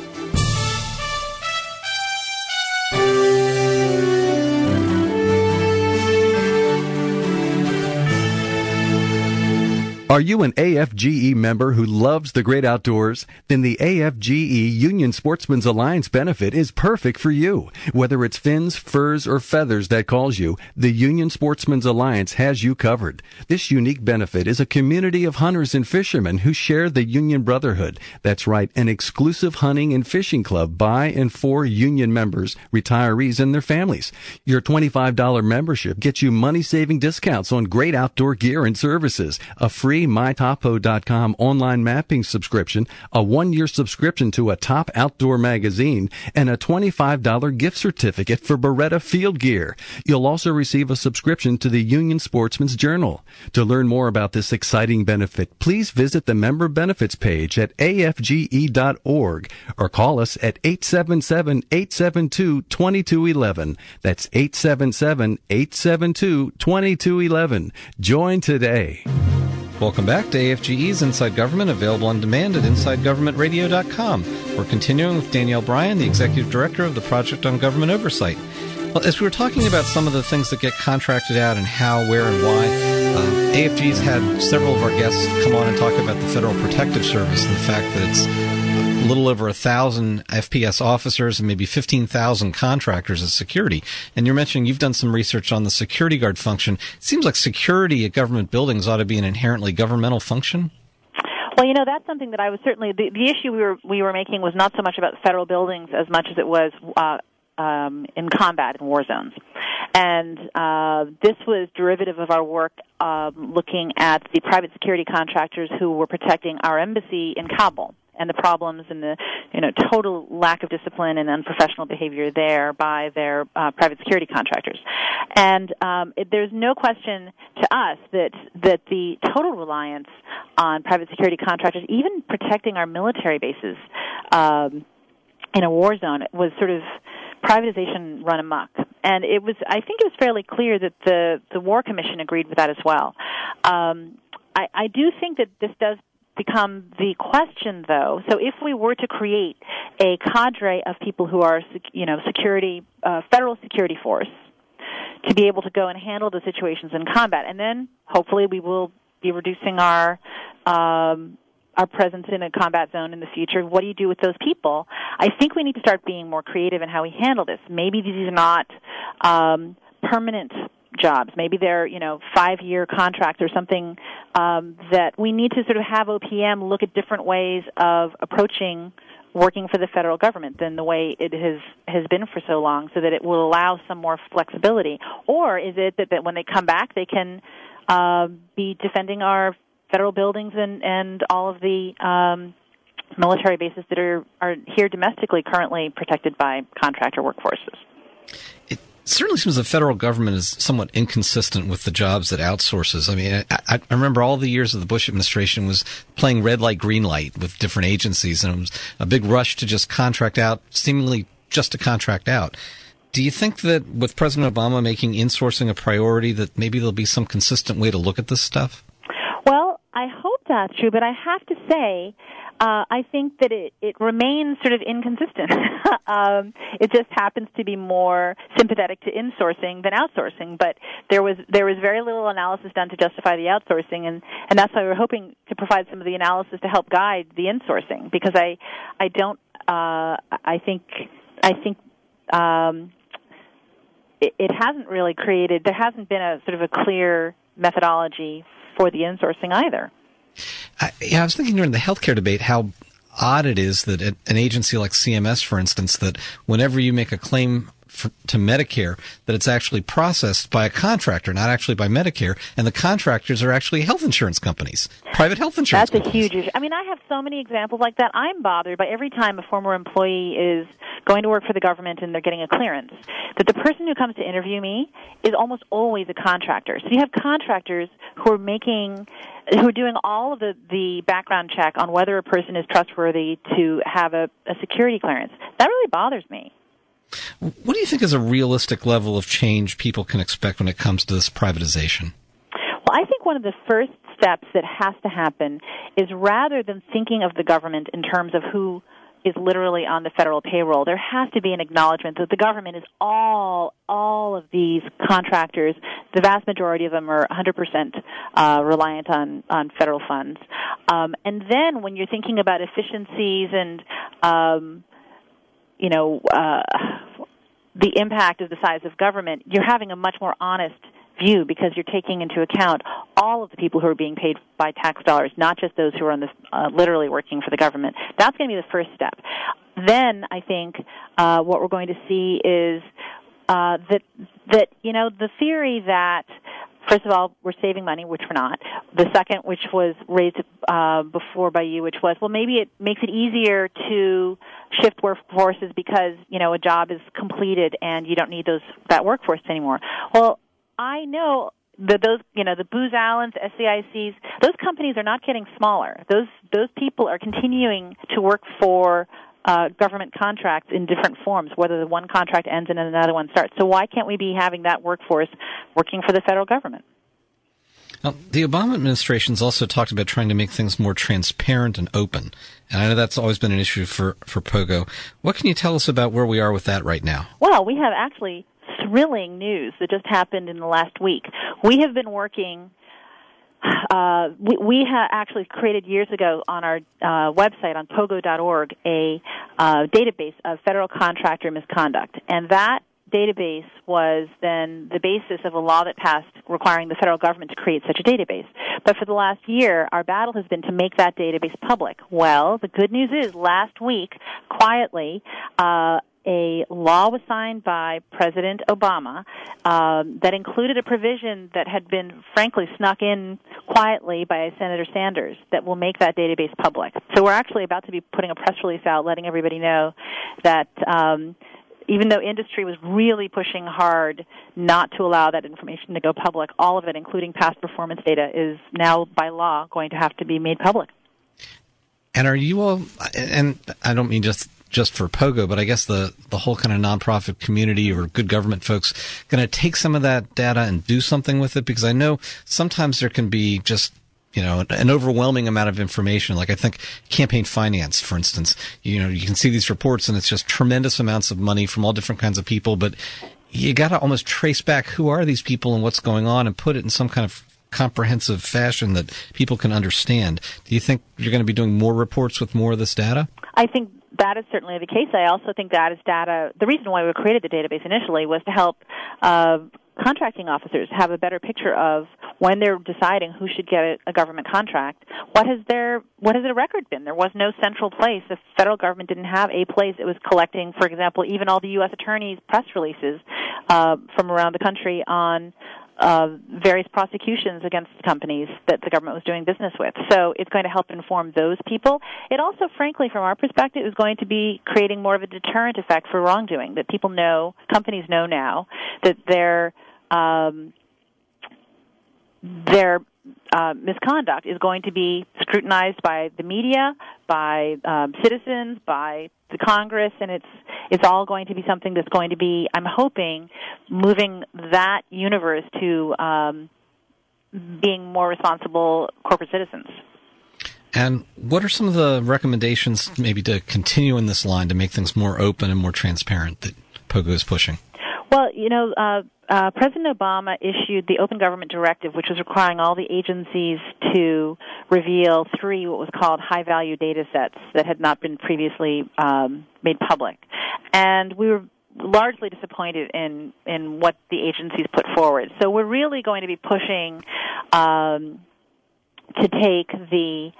Are you an A F G E member who loves the great outdoors? Then the A F G E Union Sportsman's Alliance benefit is perfect for you. Whether it's fins, furs, or feathers that calls you, the Union Sportsman's Alliance has you covered. This unique benefit is a community of hunters and fishermen who share the Union Brotherhood. That's right, an exclusive hunting and fishing club by and for Union members, retirees, and their families. Your twenty-five dollars membership gets you money-saving discounts on great outdoor gear and services, a free my topo dot com online mapping subscription, a one-year subscription to a top outdoor magazine, and a twenty-five dollars gift certificate for Beretta field gear. You'll also receive a subscription to the Union Sportsman's Journal. To learn more about this exciting benefit, please visit the member benefits page at A F G E dot org or call us at eight seven seven, eight seven two, two two one one. That's eight seven seven, eight seven two, two two one one. Join today. Welcome back to A F G E's Inside Government, available on demand at inside government radio dot com. We're continuing with Danielle Bryan, the Executive Director of the Project on Government Oversight. Well, as we were talking about some of the things that get contracted out and how, where, and why, uh, A F G's had several of our guests come on and talk about the Federal Protective Service and the fact that it's a little over a thousand F P S officers and maybe fifteen thousand contractors as security. And you're mentioning you've done some research on the security guard function. It seems like security at government buildings ought to be an inherently governmental function. Well, you know, that's something that I was certainly, the, the issue we were we were making was not so much about federal buildings as much as it was uh, um, in combat in war zones. And uh, this was derivative of our work um, looking at the private security contractors who were protecting our embassy in Kabul, and the problems and the, you know, total lack of discipline and unprofessional behavior there by their uh, private security contractors. And um, it, there's no question to us that that the total reliance on private security contractors, even protecting our military bases um, in a war zone, was sort of privatization run amok. And it was, I think it was fairly clear that the, the War Commission agreed with that as well. Um, I, I do think that this does become the question, though. So if we were to create a cadre of people who are, you know, security, uh, federal security force, to be able to go and handle the situations in combat, and then hopefully we will be reducing our um, our presence in a combat zone in the future. What do you do with those people? I think we need to start being more creative in how we handle this. Maybe these are not um, permanent jobs. Maybe they're, you know, five-year contracts or something um, that we need to sort of have O P M look at different ways of approaching working for the federal government than the way it has has been for so long, so that it will allow some more flexibility. Or is it that, that when they come back, they can uh, be defending our federal buildings and, and all of the um, military bases that are, are here domestically currently protected by contractor workforces? It certainly seems the federal government is somewhat inconsistent with the jobs that outsources. I mean, I, I remember all the years of the Bush administration was playing red light, green light with different agencies, and it was a big rush to just contract out, seemingly just to contract out. Do you think that with President Obama making insourcing a priority, that maybe there'll be some consistent way to look at this stuff? Well, I hope that's true, but I have to say, Uh, I think that it, it remains sort of inconsistent. um, it just happens to be more sympathetic to insourcing than outsourcing. But there was there was very little analysis done to justify the outsourcing, and, and that's why we're hoping to provide some of the analysis to help guide the insourcing. Because I I don't uh, I think I think um, it, it hasn't really created, there hasn't been a sort of a clear methodology for the insourcing either. I, yeah, I was thinking during the healthcare debate how odd it is that an agency like C M S, for instance, that whenever you make a claim for, to Medicare, that it's actually processed by a contractor, not actually by Medicare, and the contractors are actually health insurance companies, private health insurance That's companies. a huge issue. I mean, I have so many examples like that. I'm bothered by every time a former employee is going to work for the government and they're getting a clearance, that the person who comes to interview me is almost always a contractor. So you have contractors who are making, who are doing all of the, the background check on whether a person is trustworthy to have a, a security clearance. That really bothers me. What do you think is a realistic level of change people can expect when it comes to this privatization? Well, I think one of the first steps that has to happen is rather than thinking of the government in terms of who is literally on the federal payroll, there has to be an acknowledgement that the government is all, all of these contractors. The vast majority of them are one hundred percent uh, reliant on, on federal funds. Um, and then when you're thinking about efficiencies and, um, you know, uh, the impact of the size of government, you're having a much more honest view because you're taking into account all of the people who are being paid by tax dollars, not just those who are on the, uh, literally working for the government. That's going to be the first step. Then I think uh, what we're going to see is uh, that, that, you know, the theory that, first of all, we're saving money, which we're not. The second, which was raised uh, before by you, which was, well, maybe it makes it easier to shift workforces because, you know, a job is completed and you don't need those that workforce anymore. Well, I know that those, you know, the Booz Allens, S C I Cs, those companies are not getting smaller. Those those people are continuing to work for uh, government contracts in different forms, whether the one contract ends and another one starts. So why can't we be having that workforce working for the federal government? Now, the Obama administration's also talked about trying to make things more transparent and open. And I know that's always been an issue for, for POGO. What can you tell us about where we are with that right now? Well, we have actually thrilling news that just happened in the last week. We have been working, uh, we, we have actually created years ago on our uh, website on pogo dot org a uh, database of federal contractor misconduct. And that database was then the basis of a law that passed requiring the federal government to create such a database. But for the last year, our battle has been to make that database public. Well, the good news is last week, quietly, uh, a law was signed by President Obama um, that included a provision that had been, frankly, snuck in quietly by Senator Sanders that will make that database public. So we're actually about to be putting a press release out letting everybody know that um, even though industry was really pushing hard not to allow that information to go public, all of it, including past performance data, is now by law going to have to be made public. And are you all, and I don't mean just just for POGO, but I guess the, the whole kind of nonprofit community or good government folks going to take some of that data and do something with it? Because I know sometimes there can be just, you know, an overwhelming amount of information. Like I think campaign finance, for instance, you know, you can see these reports and it's just tremendous amounts of money from all different kinds of people, but you got to almost trace back who are these people and what's going on and put it in some kind of comprehensive fashion that people can understand. Do you think you're going to be doing more reports with more of this data? I think that is certainly the case. I also think that is data. The reason why we created the database initially was to help uh, contracting officers have a better picture of when they're deciding who should get a, a government contract. What has their what has their record been? There was no central place. The federal government didn't have a place. It was collecting, for example, even all the U S attorneys' press releases uh, from around the country on Uh, various prosecutions against companies that the government was doing business with. So it's going to help inform those people. It also, frankly, from our perspective, is going to be creating more of a deterrent effect for wrongdoing, that people know, companies know now, that their um, their uh, misconduct is going to be scrutinized by the media, by um, citizens, by the Congress, and it's it's all going to be something that's going to be, I'm hoping, moving that universe to um, being more responsible corporate citizens. And what are some of the recommendations maybe to continue in this line to make things more open and more transparent that POGO is pushing? Well, you know, uh, uh, President Obama issued the Open Government Directive, which was requiring all the agencies to reveal three what was called high-value data sets that had not been previously um, made public. And we were largely disappointed in, in what the agencies put forward. So we're really going to be pushing um, to take the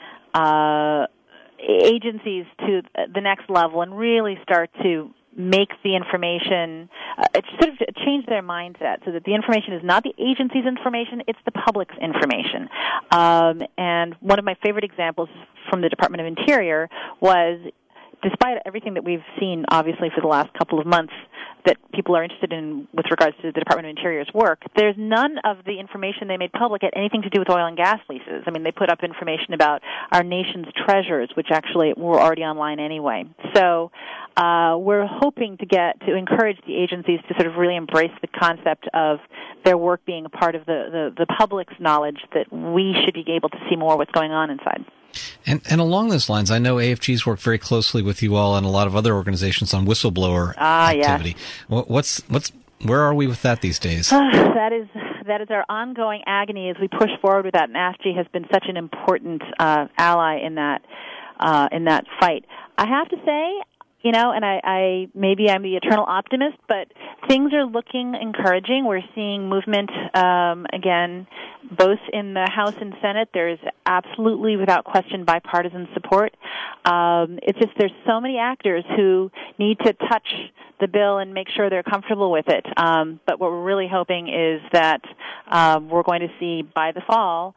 uh, agencies to the next level and really start to make the information, uh, it's sort of change their mindset so that the information is not the agency's information, it's the public's information. Um, and one of my favorite examples from the Department of Interior was, despite everything that we've seen, obviously, for the last couple of months that people are interested in with regards to the Department of Interior's work, there's none of the information they made public had anything to do with oil and gas leases. I mean, they put up information about our nation's treasures, which actually were already online anyway. So uh, we're hoping to get to encourage the agencies to sort of really embrace the concept of their work being a part of the, the, the public's knowledge, that we should be able to see more what's going on inside. And, and along those lines, I know A F G's worked very closely with you all and a lot of other organizations on whistleblower ah, activity. Yes. What's what's where are we with that these days? that is that is our ongoing agony as we push forward with that. And A F G has been such an important uh, ally in that uh, in that fight. I have to say, you know, and I, I maybe I'm the eternal optimist, but things are looking encouraging. We're seeing movement um, again, both in the House and Senate. There is absolutely, without question, bipartisan support. Um, it's just there's so many actors who need to touch the bill and make sure they're comfortable with it. Um, but what we're really hoping is that um, we're going to see by the fall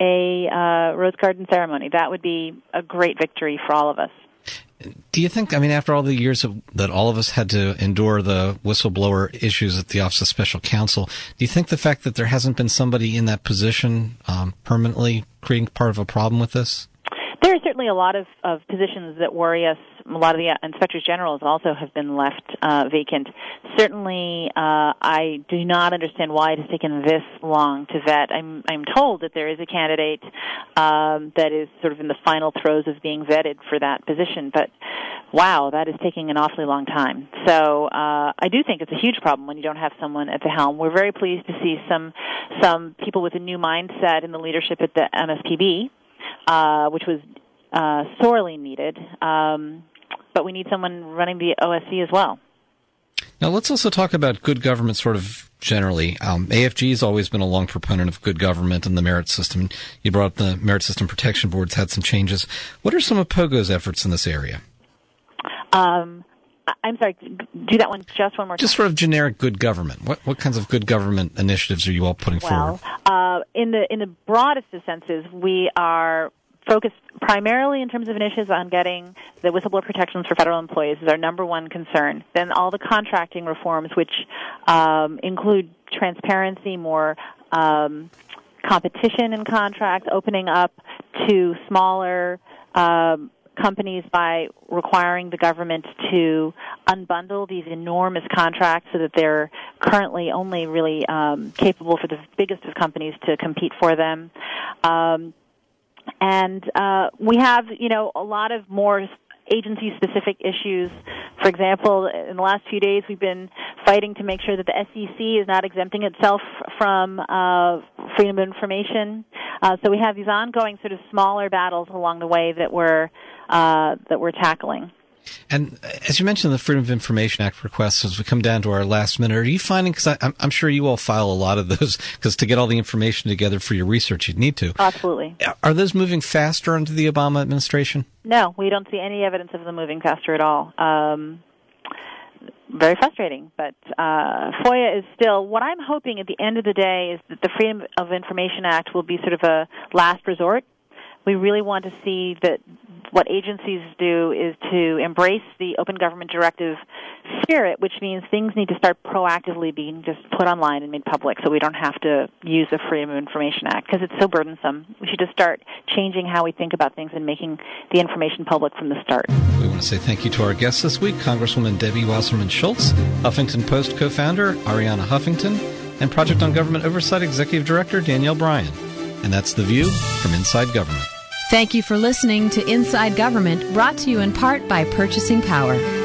a uh, Rose Garden ceremony. That would be a great victory for all of us. Do you think, I mean, after all the years of, that all of us had to endure the whistleblower issues at the Office of Special Counsel, do you think the fact that there hasn't been somebody in that position um, permanently creating part of a problem with this? There are certainly a lot of, of positions that worry us. A lot of the inspectors generals also have been left uh, vacant. Certainly, uh, I do not understand why it has taken this long to vet. I'm, I'm told that there is a candidate um, that is sort of in the final throes of being vetted for that position, but wow, that is taking an awfully long time. So uh, I do think it's a huge problem when you don't have someone at the helm. We're very pleased to see some some people with a new mindset in the leadership at the M S P B. Uh, which was uh, sorely needed, um, but we need someone running the O S C as well. Now, let's also talk about good government sort of generally. Um, A F G has always been a long proponent of good government and the merit system. You brought up the Merit System Protection Board's had some changes. What are some of POGO's efforts in this area? Um, I'm sorry, do that one just one more time. Just sort of generic good government. What what kinds of good government initiatives are you all putting well, forward? Well, uh, in the in the broadest of senses, we are focused primarily in terms of initiatives on getting the whistleblower protections for federal employees is our number one concern. Then all the contracting reforms, which um, include transparency, more um, competition in contracts, opening up to smaller um, companies by requiring the government to unbundle these enormous contracts so that they're currently only really um, capable for the biggest of companies to compete for them. Um, and uh, we have, you know, a lot of more agency-specific issues. For example, in the last few days, we've been fighting to make sure that the S E C is not exempting itself from uh, freedom of information. Uh, so we have these ongoing sort of smaller battles along the way that we're uh, that we're tackling. And as you mentioned, the Freedom of Information Act requests, as we come down to our last minute, are you finding, because I'm, I'm sure you all file a lot of those, because to get all the information together for your research, you'd need to. Absolutely. Are those moving faster under the Obama administration? No, we don't see any evidence of them moving faster at all. Um, very frustrating, but uh, FOIA is still, what I'm hoping at the end of the day is that the Freedom of Information Act will be sort of a last resort. We really want to see that what agencies do is to embrace the Open Government Directive spirit, which means things need to start proactively being just put online and made public so we don't have to use the Freedom of Information Act because it's so burdensome. We should just start changing how we think about things and making the information public from the start. We want to say thank you to our guests this week, Congresswoman Debbie Wasserman Schultz, Huffington Post co-founder Arianna Huffington, and Project on Government Oversight Executive Director Danielle Bryan. And that's The View from Inside Government. Thank you for listening to Inside Government, brought to you in part by Purchasing Power.